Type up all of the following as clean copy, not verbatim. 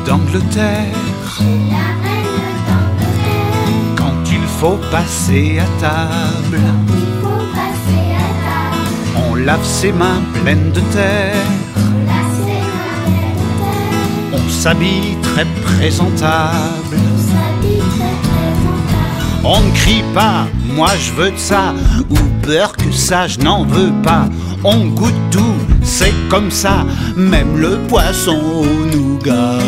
d'Angleterre. Quand il faut passer à table, on lave ses mains pleines de terre. On s'habille très présentable. On ne crie pas, moi je veux de ça, ou peur que ça je n'en veux pas. On goûte tout, c'est comme ça, même le poisson au nougat.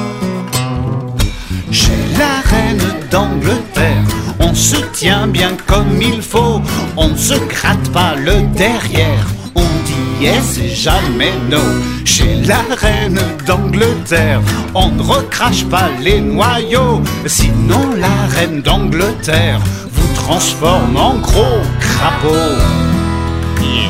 Chez la reine d'Angleterre, on se tient bien comme il faut. On ne se gratte pas le derrière, on dit yes et jamais no. Chez la reine d'Angleterre, on ne recrache pas les noyaux. Sinon la reine d'Angleterre vous transforme en gros crapaud. Yes.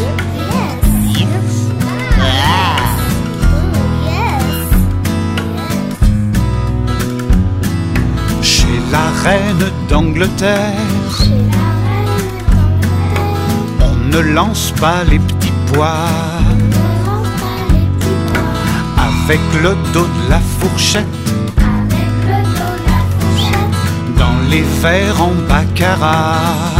Chez la reine d'Angleterre, on ne lance pas les petits pois avec le dos de la fourchette dans les verres en baccarat.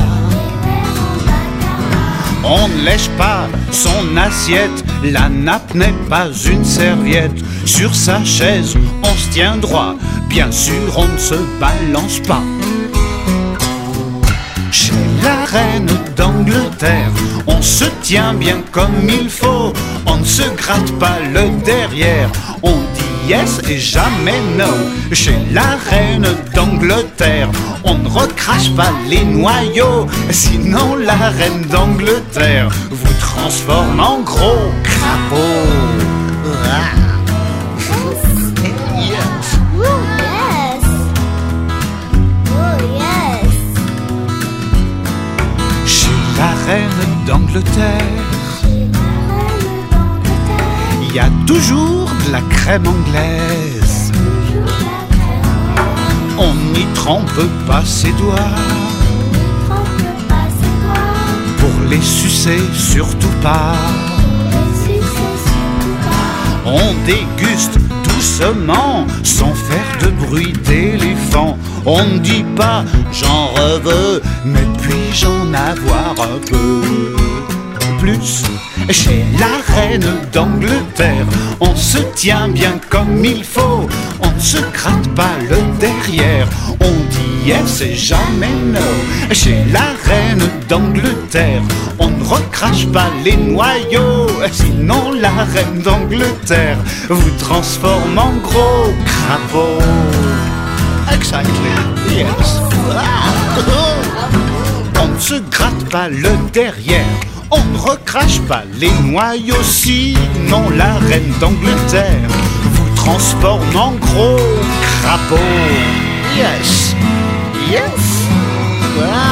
On ne lèche pas son assiette, la nappe n'est pas une serviette. Sur sa chaise, on se tient droit, bien sûr on ne se balance pas. Chez la reine d'Angleterre, on se tient bien comme il faut. On ne se gratte pas le derrière, on dit yes et jamais no. Chez la reine d'Angleterre, on ne recrache pas les noyaux. Sinon la reine d'Angleterre vous transforme en gros crapaud. La reine d'Angleterre, il y a toujours de la crème anglaise. On n'y trempe pas ses doigts, pour les sucer surtout pas. On déguste doucement, sans faire de bruit d'éléphant. On ne dit pas j'en reveux, mais puis-je en avoir un peu plus? Chez la reine d'Angleterre, on se tient bien comme il faut. On ne se gratte pas le derrière, on dit yes et jamais no. Chez la reine d'Angleterre, on ne recrache pas les noyaux. Sinon la reine d'Angleterre vous transforme en gros crapaud. Exactly, yes. On ne se gratte pas le derrière, on ne recrache pas les noyaux. Sinon la reine d'Angleterre vous transforme en gros crapaud. Yes, yes.